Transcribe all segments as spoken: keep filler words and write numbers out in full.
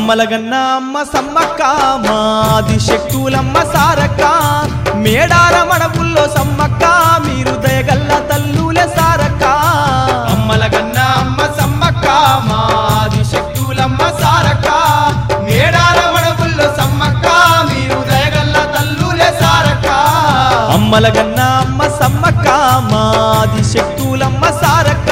అమ్మలగన్న అమ్మ సమ్మక్క మాది శక్తులమ్మ సారక్క మేడార మడపుల్లో సమ్మక్క మీరు దయగల్ల తల్లులే సారక్క అమ్మలగన్న అమ్మ సమ్మక్క మాది శక్తులమ్మ సారక్క మేడార మడపుల్లో సమ్మక్క మీరు దయగల్ల తల్లులే సారక్క అమ్మలగన్న అమ్మ సమ్మక్క మాది శక్తులమ్మ సారక్క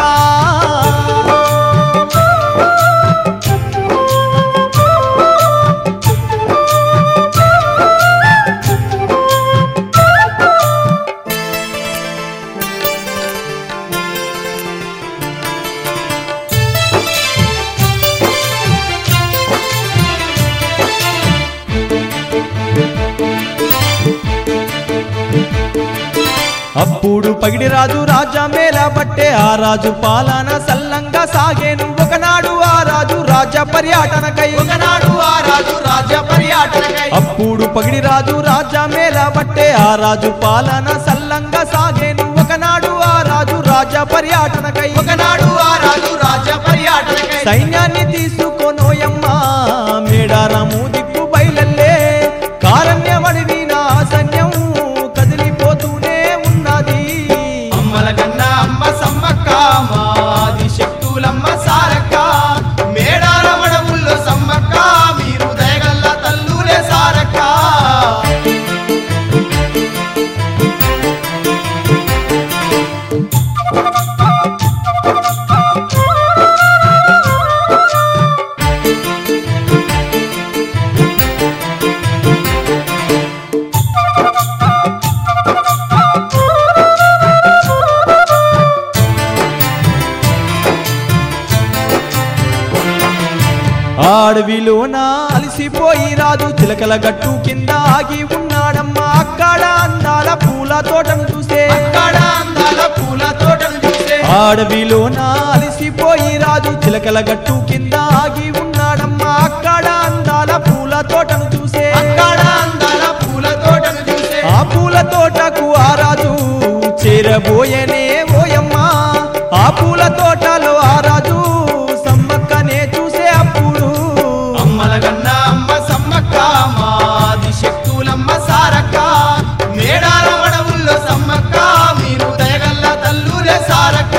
అప్పుడు పగిడి రాజు రాజా మేళ బట్టే ఆ రాజు పాలన సల్లంగా సాగేను ఒకనాడు ఆ రాజు రాజా పర్యటనకై ఒకనాడు ఆ రాజు రాజ్య పర్యటనకై అప్పుడు పగిడి రాజు రాజా మేళ బట్టే ఆ రాజు పాలన సల్లంగా సాగేను ఒకనాడు ఆ రాజు రాజా పర్యటనకై ఒకనాడు ఆ రాజు రాజ్య పర్యటనకై సైన్యాన్ని తీసుకొనోయమ్మ మేడారము దిక్కు బయలల్లే కారణ్యమడివి నా సైన్యం కదిలిపోతూనే ఉన్నది అమ్మలగన్న అమ్మ సమ్మక్క మాది శక్తులమ్మ సారక్క మేడార మడపుల్లో సమ్మక్క మీరు దయగల్ల తల్లులే సారక్క అడవిలోన అలసిపోయి రాజు చిలకల గట్టు కింద ఆగి ఉన్నాడమ్మ అక్కడ అందాల పూల తోటను చూసే అక్కడ అందాల పూల తోటను చూసే అడవిలోన అలసిపోయి రాజు చిలకల గట్టు కింద ఆగి ఉన్నాడమ్మ అక్కడ అందాల పూల తోటను చూసే అక్కడ అందాల పూల తోటను చూసే ఆ పూల తోటకు ఆ రాజు చేరబోయేనే ఓయమ్మ ఆ పూల తోటలో ఆ రాజు సమ్మక్కనే చూసే అప్పుడు అమ్మలగన్న అమ్మ సమ్మక్క మాది శక్తులమ్మ సారక్క మేడార మడవుల్లో సమ్మక్క మీరు దయగల్ల తల్లులే సారక్క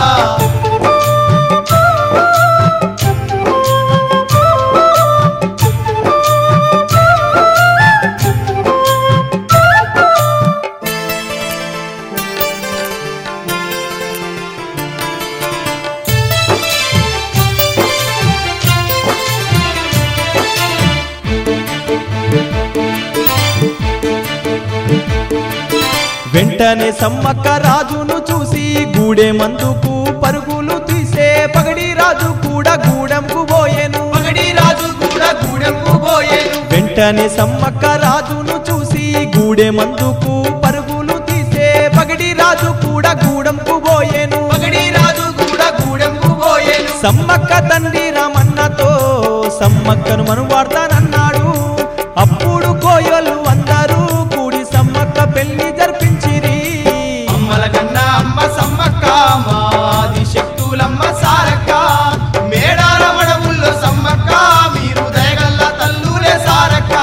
వెంటనే సమ్మక్క రాజును చూసి గూడె మందుకు పరుగులు తీసే పగడి రాజు కూడా గూడెంకు పోయేను పగడి రాజు కూడా గూడెంకు పోయేను వెంటనే సమ్మక్క రాజును చూసి గూడె మందుకు పరుగులు తీసే పగడి రాజు కూడా గూడెంకు పోయేను పగడి రాజు కూడా గూడెంకు పోయేను సమ్మక్క తండ్రి రామన్నతో సమ్మక్కను మనువాడతానన్నాడు అప్పుడు కోయలు అందరూ కూడి సమ్మక్క పెళ్లి జరిపించిరి అమ్మలగన్న అమ్మ సమ్మక్క మాది శక్తులమ్మ సారక్క మేడార మడవుల్లో సమ్మక్క మీరు దయగల్ల తల్లులే సారక్క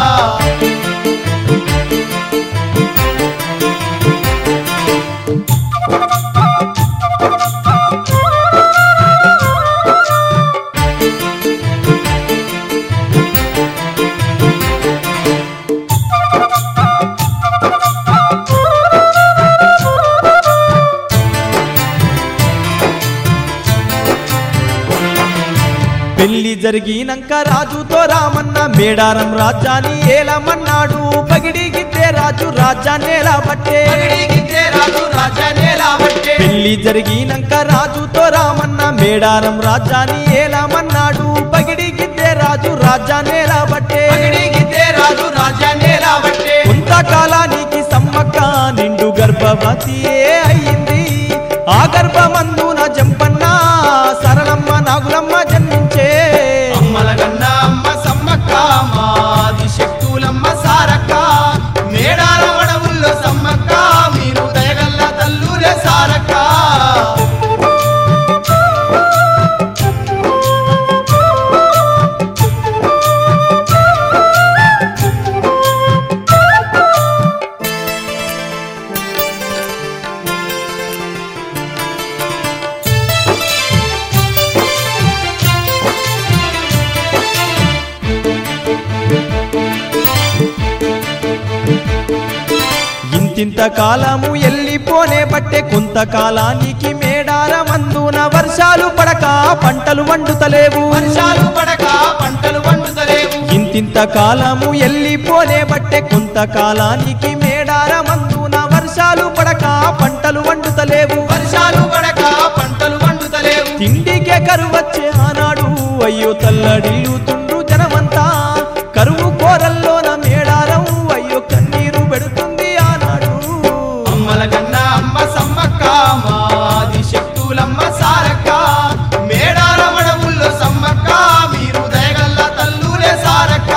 పెళ్లి జరిగినాక రాజుతో రామన్న మేడారం రాజ్యాన్ని ఏలమన్నాడు పగిడి గిట్టే రాజు రాజ్యాన్ని ఏలబట్టే పగడి గిట్టే రాజు రాజ్యాన్ని ఏలబట్టే పెళ్లి జరిగినాక రాజుతో రామన్న మేడారం రాజ్యాన్ని ఏలమన్నాడు పగిడి గిట్టే రాజు రాజ్యాన్ని ఏలబట్టే పగడి గిట్టే రాజు రాజ్యాన్ని ఏలబట్టే కొంతకాలానికి సమ్మక్క నిండు గర్భవతియే అయ్యింది ఆ గర్భమందున జంపన్న సరళమ్మ నాగులమ్మ జన్మించే అమ్మలగన్న అమ్మ సమ్మక్క మాది శక్తులమ్మ సారక్క మేడార మడవుల్లో సమ్మక్క మీరు దయగల్ల తల్లులే సారక్క ఇంతింత కాలము ఎల్లిపోనే బట్టే కొంతకాలానికి మేడారమందున వర్షాలు పడక పంటలు వండుతలేవు వర్షాలు పడక పంటలు వండుతలేవు ఇంతింత కాలము ఎల్లిపోనే బట్టే కొంతకాలానికి మేడారమందున వర్షాలు పడక పంటలు వండుతలేవు వర్షాలు పడక పంటలు వండుతలేవు తిండికే కరువు వచ్చే ఆనాడు అయ్యో తల్లడిల్లుతుండ్రు జనమంతా కరువు కోరల్లోన మేడారం అయ్యో కన్నీరు పెడుతుంది ఆనాడు అమ్మల గన్న అమ్మ సమ్మక్క మాది శక్తులమ్మ సారక్క మేడారమడవుల్లో సమ్మక్క మీరు దయగల్ల తల్లులే సారక్క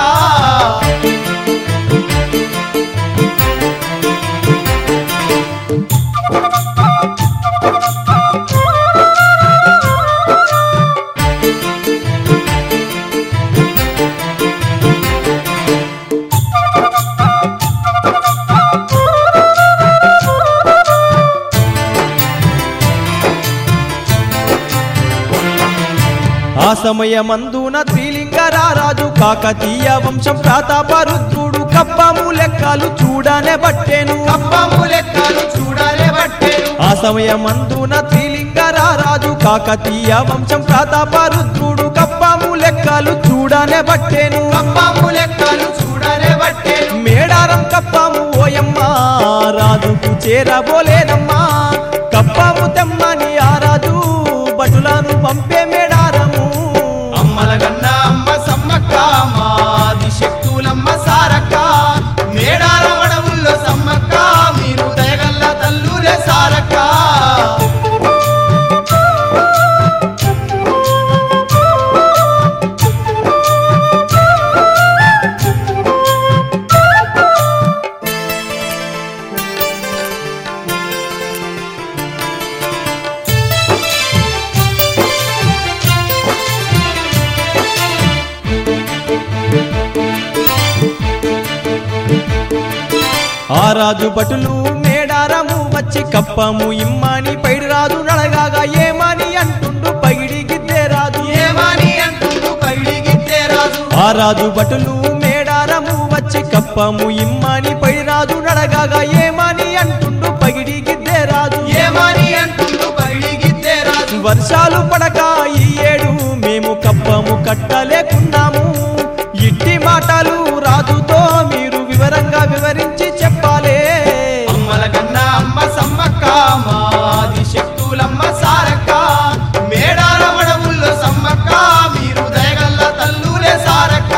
ఆ సమయమందున త్రిలింగరారాజు కాకతీయ వంశం ప్రతాపరుద్రుడు కప్పము లెక్కలు చూడనే బట్టేను కప్పము లెక్కలు చూడలే బట్టేను ఆ సమయమందున త్రిలింగరారాజు కాకతీయ వంశం ప్రతాపరుద్రుడు కప్పము లెక్కలు చూడనే బట్టేను కప్పము లెక్కలు చూడలే బట్టేను మేడారం కప్పము ఓయమ్మ రాజుకు చేరబోలేనమ్మా కప్పము తెమ్మని ఆ రాజు భటులను పంపే మేడారము అమ్మల గన్న అమ్మ సమ్మక్క మాది శక్తులమ్మ సారక్క మేడారమడవుల్లో సమ్మక్క మీరు దయగల్ల తల్లులే సారక్క ఆ రాజు భటులు మేడారము వచ్చి కప్పము ఇమ్మని పైడి రాజు నడగాగా ఏమని అంటుండు పైడి గిద్దే రాజు ఏమని అంటుండు పైడి గిద్దే రాజు ఆ రాజు భటులు మేడారము వచ్చి కప్పము ఇమ్మని పైడి రాజు నడగాగా ఏమని అంటుండు పగిడి గిద్దే రాజు ఏమని అంటుండు పైడి గిద్దే రాజు వర్షాలు పడక ఈ ఏడు మేము కప్పము కట్టలేకున్నాము ఇట్టి మాటలు రాజుతో మీరు వివరంగా వివరించి చెప్పాలే అమ్మల గన్న అమ్మ సమ్మక్క మాది శక్తులమ్మ సారక్క మేడారమడవుల్లో సమ్మక్క మీరు దయగల్ల తల్లులే సారక్క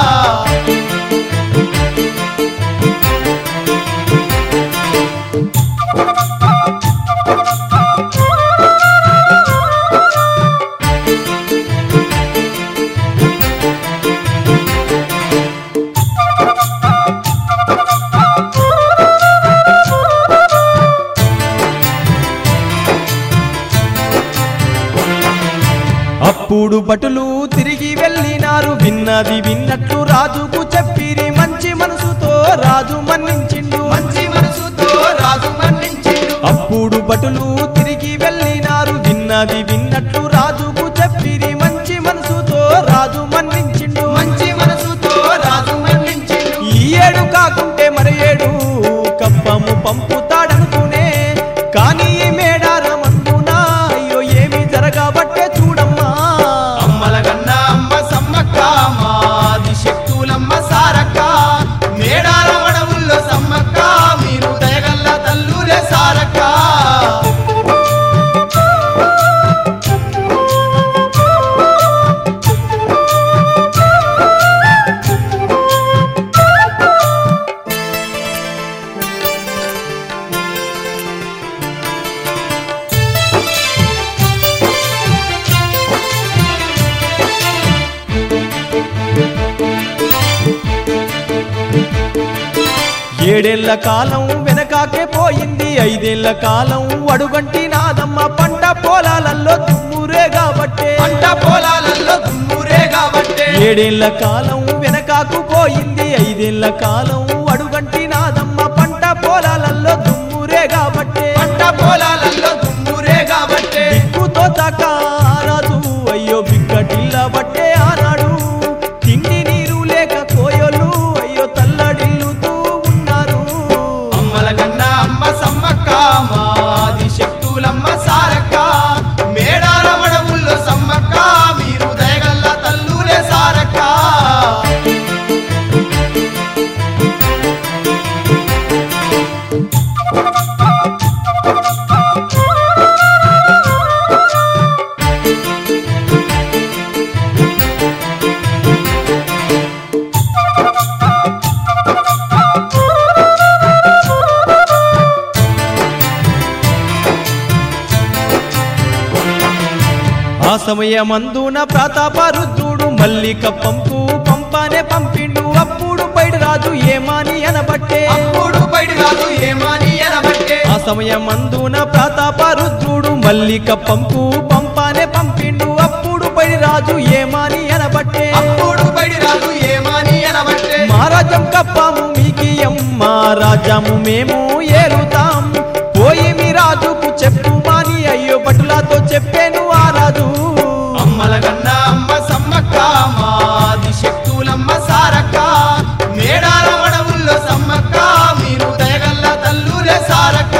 అప్పుడు భటులు తిరిగి వెళ్ళినారు విన్నది విన్నట్లు రాజుకు చెప్పిరి మంచి మనసుతో రాజు మన్నించిండు మంచి మనసుతో రాజు మన్నించిండు అప్పుడు భటులు తిరిగి వెళ్ళినారు విన్నది విన్నట్లు రాజుకు చెప్పిరి మంచి మనసుతో రాజు మన్నించిండు మంచి మనసుతో రాజు మన్నించిండు ఈ ఏడు కాకుంటే మరి ఏడు కప్పము పంపుతాడనుకునే కానీ ఈ మేడారమందున అయ్యో ఏమి జరగబట్టే చూడమ్మా అమ్మల గన్న అమ్మ సమ్మక్క మాది శక్తులమ్మ సారక్క మేడారమడవుల్లో సమ్మక్క మీరు దయగల్ల తల్లులే సారక్క ఏడేళ్ల కాలం వెనకాకే పోయింది ఐదేళ్ల కాలం అడుగంటి నాదమ్మ పంట పొలాలలో దుమ్మురే కాబట్టే పంట పొలాలలో దుమ్మురే కాబట్టే ఏడేళ్ల కాలం వెనకాకు పోయింది ఐదేళ్ల కాలం అడుగంటి నాదమ్మ పంట పొలాలలో దుమ్మురే కాబట్టే పంట పొలాలలో దుమ్మురే కాబట్టే దిక్కుతో తాక రాజు అయ్యో బిక్కటిల్ల బట్టే ఆనాడు తిండి నీరు లేక కోయలు అయ్యో తల్లడిల్లుతూ ఉన్నారు అమ్మల కన్నా సమయమందున ప్రతాపరుద్రుడు మల్లిక పంపు పంపానే పంపిండు అప్పుడు పైడి రాజు ఏమాని అనబట్టే అప్పుడు పైడి రాజు ఏమాని అనబట్టే ఆ సమయమందున ప్రతాపరుద్రుడు మల్లిక పంపు పంపానే పంపిండు అప్పుడు పైడి రాజు ఏమాని అనబట్టే అప్పుడు పైడి రాజు ఏమాని అనబట్టే మా రాజ్యం కప్పాము మీకియం మా రాజ్యము మేము ఏలుతాం పోయి మీ రాజుకు చెప్పు మాని అయ్యో భటులతో చెప్పాను ఆ రాజు అమ్మల గన్న అమ్మ సమ్మక్క మాది శక్తులమ్మ సారక్క మేడాల వడవుల్లో సమ్మక్క మీరు దయగల్ల తల్లులే సారక్క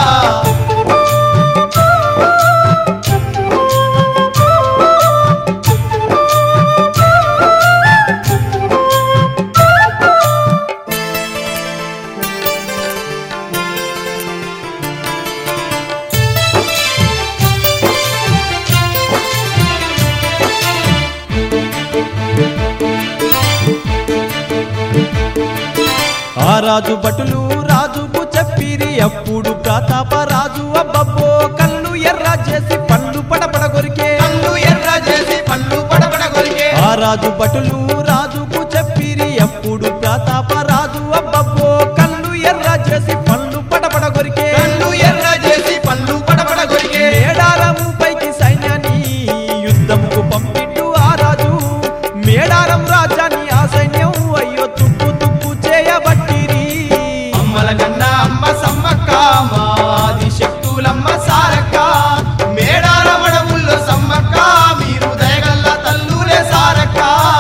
ఆ రాజు భటులు రాజుకు చెప్పిరి అప్పుడు ప్రతాప రాజు అబ్బబ్బో కళ్ళు ఎర్ర చేసి పండ్లు పడపడ కొరికే కళ్ళు ఎర్ర చేసి పళ్ళు పడపడ కొరికే ఆ రాజు భటులు రాజుకు చెప్పిరి అప్పుడు ప్రతాప రాజు అబ్బబ్బో కళ్ళు ఎర్ర చేసి పండ్లు పడపడ కొరికే కళ్ళు ఎర్ర చేసి పళ్ళు పడపడ కొరికే మేడారము పైకి సైన్యాన్ని యుద్ధముకు పంపిండు ఆ రాజు మేడారం రాజ్యాన్ని ఆ సైన్యం అయ్యో తుప్పు తుప్పు చేయబట్టిరి అమ్మల గన్న అమ్మ సమ్మక్క మాది శక్తులమ్మ సారక్క మేడాల వడవుల్లో సమ్మక్క మీరు దయగల్ల తల్లులే సారక్క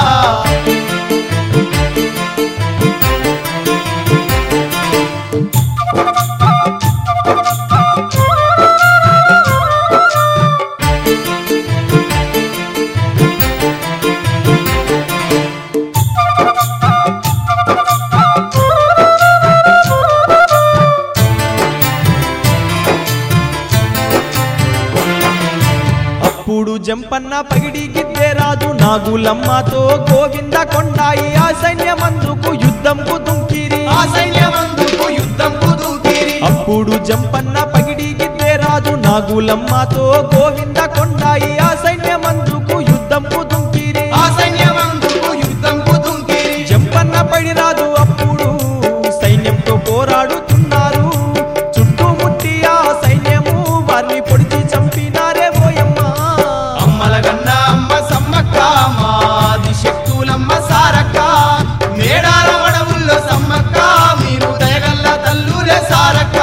అప్పుడు జంపన్న పగిడి గిద్దే రాజు నాగులమ్మతో గోవింద కొండాయి ఆ సైన్యమందుకు యుద్ధంకు దుంకిరి ఆ సైన్యమందుకు యుద్ధంకు దూకిరి అప్పుడు జంపన్న పగిడి గిద్దే రాజు నాగులమ్మతో గోవింద కొండాయి ఆ సైన్యమందుకు యుద్ధంకు దుంకిరి ఆ సైన్యమందుకు యుద్ధంకు దూకిరి జంపన్న పడి రాజు అప్పుడు సైన్యంతో పోరాడుతున్నారు చుట్టుముట్టి ఆ సైన్యము వారిని పొడిచి చంపినారే ఓయమ్మ అమ్మల గన్న అమ్మ సమ్మక్క మాది శక్తులమ్మ సారక్క మేడాల వడవుల్లో సమ్మక్క మీరు దయగల్ల తల్లులే సారక్క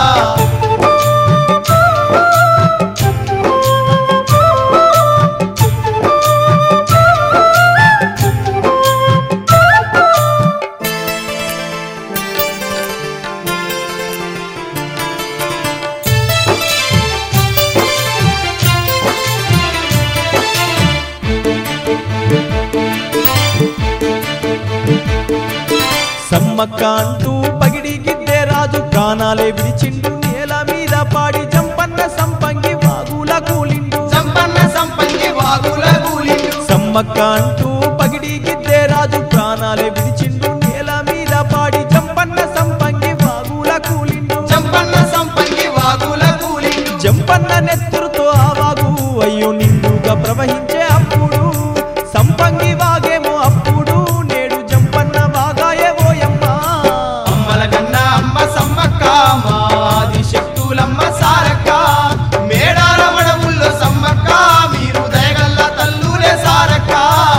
సమ్మక్క అంటూ పగిడి గిద్దే రాజు ప్రాణాలే విడిచిండు నేల మీద పాడి జంపన్న సంపంగి వాగుల కూలిండు సంపన్న సంపంగి వాగుల కూలిండు సమ్మక్క అంటూ పగిడి గిద్దే రాజు ప్రాణాలే విడిచిండు నేల మీద పాడి జంపన్న సంపంగి వాగుల కూలిండు సంపన్న సంపంగి వాగుల కూలిండు జంపన్న నెత్తురుతో ఆ వాగు అయ్యో నిండుగా ప్రవహించే అప్పుడు సంపంగి వాగేమో అప్పుడు నేడు జంపన్న వాగాయే ఓయమ్మ అమ్మల గన్న అమ్మ సమ్మక్క మాది శక్తులమ్మ సారక్క మేడాల వడవుల్లో సమ్మక్క మీరు దయగల్ల తల్లులే సారక్క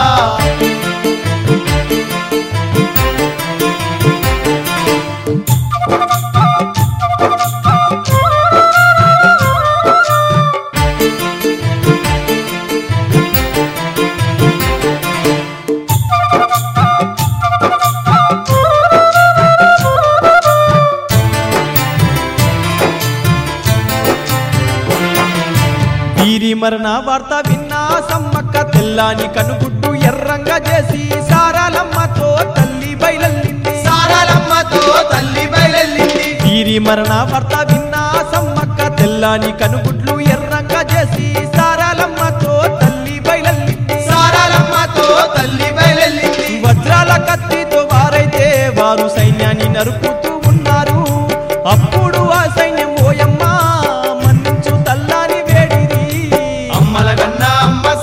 వీరి మరణ వార్త విన్నా సమ్మక్క తెల్లాని కనుగుడ్డు ఎర్రంగా చేసి సారాలమ్మతో తల్లి బయలెల్లింది సారాలమ్మతో తల్లి బయలెల్లింది వీరి మరణ వార్త విన్నా సమ్మక్క తెల్లాని కనుగుడ్లు ఎర్రంగా చేసి సారాలమ్మతో తల్లి బయలెల్లింది సారాలమ్మతో తల్లి బయలెల్లింది వజ్రాల కత్తితో వారైతే వారు సైన్యాన్ని నరుకుతూ ఉన్నారు అప్పుడు ఆ సైన్యం ఓయమ్మ మన్నించు తల్లాని వేడిరి అమ్మల గన్న అమ్మ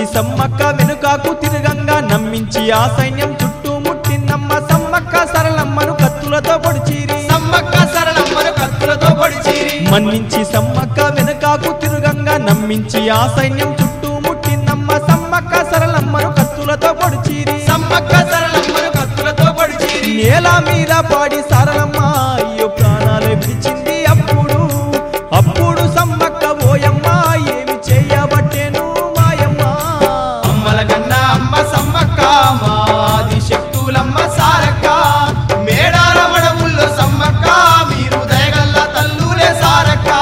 సమ్మక్క వెనుకాకు తిరగంగా నమ్మించి ఆ సైన్యం చుట్టూ ముట్టిందమ్మ సమ్మక్క సరళమ్మను కత్తులతో పొడిచిరి సమ్మక్క సరళమ్మను కత్తులతో పొడిచిరి మన్నించి సమ్మక్క వెనుకాకు తిరగంగా నమ్మించి ఆ సైన్యం చుట్టూ ముట్టిందమ్మ సమ్మక్క సరళమ్మను కత్తులతో పొడిచిరి సమ్మక్క సరళమ్మను కత్తులతో పొడిచిరి నేల మీద పాడి సరళమ్మ అయ్యో ప్రాణాలు విడిచింది అప్పుడు అప్పుడు సమ్మక్క ఓయమ్మ ఏమి చేయబట్టేను మాయమ్మ అమ్మల కన్నా అమ్మ సమ్మక్క మాది శక్తులమ్మ సారక్క మేడార మడవుల్లో సమ్మక్క మీరు దయగల్ల తల్లులే సారక్క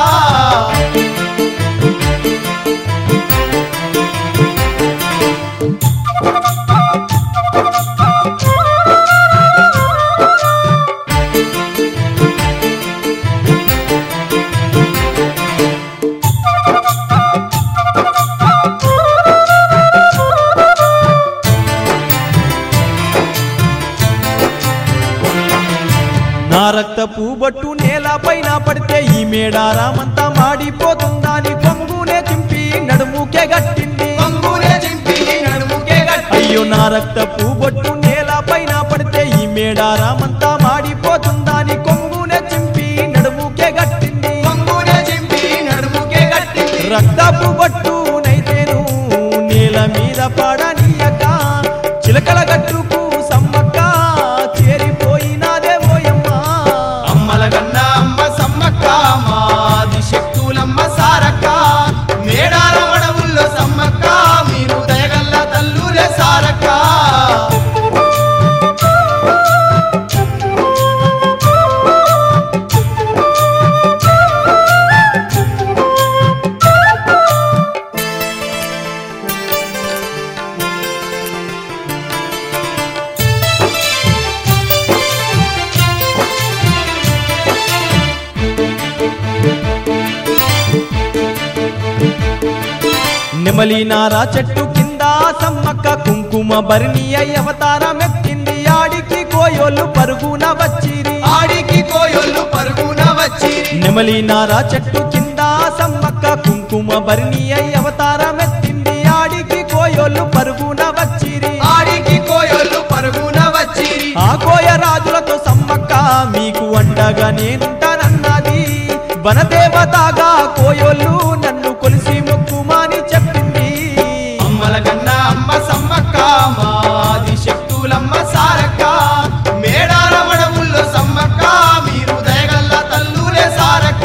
నా రక్తపు బొట్టు నేల పైన పడితే ఈ మేడారామంతా మాడిపోతుందని కొంగునే చింపి నడుముకే గట్టింది కొంగునే చింపి నడుముకే గట్టి అయ్యో నా రక్తపు బొట్టు నేల పైన పడితే ఈ మేడారామంతా మాడిపోతుందని కొంగునే చింపి నడుముకే గట్టింది కొంగునే చింపి నడుముకే గట్టి రక్తపు బొట్టు నైతేను నేల మీద పడనీయక చిలకల గట్టుకు సమ్మక్క చేరిపోయినాదే ఓయమ్మ అమ్మల కన్నా అమ్మ సమ్మక్క మాది శక్తులమ్మ సారక్క మేడార మడవుల్లో సమ్మక్క మీరు దయగల్ల తల్లులే సారక్క నెమలి నారా చెట్టు కింద సమ్మక్క కుంకుమ భరణి అయి అవతారమెత్తింది ఆడికి కోయోళ్ళు పరుగున వచ్చిరి ఆడికి కోయొల్లు పరుగున వచ్చిరి నెమలి నారా చెట్టు కింద సమ్మక్క కుంకుమ భరణి అయి అవతారమెత్తింది ఆడికి కోయోళ్ళు పరుగున వచ్చిరి ఆడికి కోయొల్లు పరుగున వచ్చిరి ఆ కోయ రాజులతో సమ్మక్క మీకు అండగా నేనుంటానన్నది వనదేవతగా కోయోళ్ళు నన్ను కొలిసి మొక్కుమాని చెప్పింది అమ్మల కన్నా అమ్మ సమ్మక్క మాది శక్తులమ్మ సారక్క మేడార మడవుల్లో సమ్మక్క మీరు దయగల్ల తల్లులే సారక్క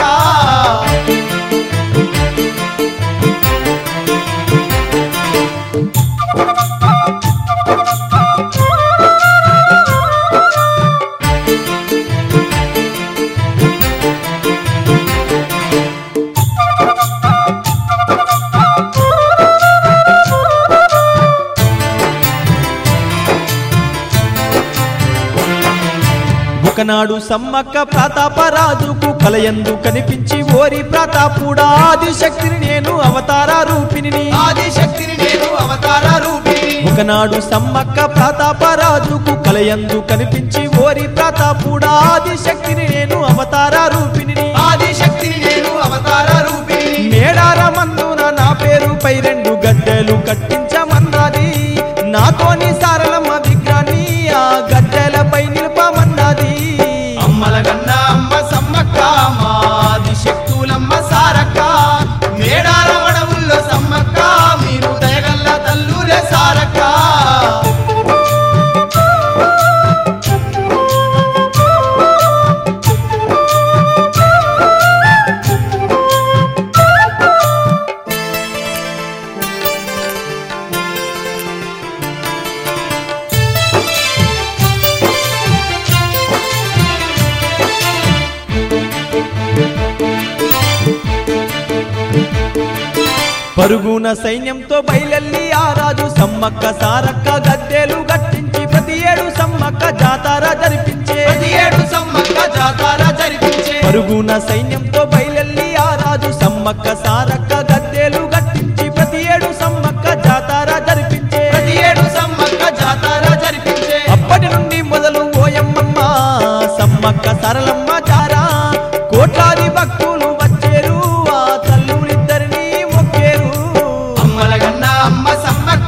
ఒకనాడు సమ్మక్క ప్రతాపరాజుకు కలయందు కనిపించి ఓరి ప్రతాపుడా ఆదిశక్తిని నేను అవతార రూపిణిని ఆదిశక్తిని నేను అవతార రూపిణి ఒకనాడు సమ్మక్క ప్రతాపరాజుకు కలయందు కనిపించి ఓరి ప్రతాపుడా ఆదిశక్తిని నేను అవతార రూపిణిని ఆదిశక్తిని నేను అవతార రూపిణి మేడారమందున నా పేరుపై రెండు గద్దెలు కట్టించమన్నది నాతోని సారలమ్మ విగ్రహాన్ని ఆ గద్దెలపై నిలపమన్నది అమ్మల కన్నా అమ్మ సమ్మక్క మాది శక్తులమ్మ సారక్క మేడార మడవుల్లో సమ్మక్క మీరు దయగల్ల తల్లులే సారక్క పరుగున సైన్యంతో బయలెల్లి ఆ రాజు సమ్మక్క సారక్క గద్దెలు గట్టించి ప్రతి ఏడు సమ్మక్క జాతర జరిపించే ప్రతి ఏడు సమ్మక్క జాతర జరిపించే పరుగున సైన్యంతో బయలెల్లి ఆ రాజు సమ్మక్క సారక్క గద్దెలు గట్టించి ప్రతి ఏడు సమ్మక్క జాతర జరిపించే ప్రతి ఏడు సమ్మక్క జాతర జరిపించే అప్పటి నుండి మొదలు ఓయమ్మమ్మ సమ్మక్క సరళమ్మ జారా కోట్లాది భక్తులు వచ్చేరు ఆ తల్లులిద్దరిని మొక్కేరు అమ్మల కన్నా అమ్మ సమ్మక్క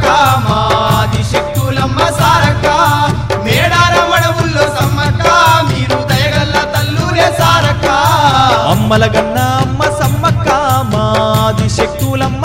అమ్మల గన్న అమ్మ సమ్మక్క మాది శక్తులమ్మ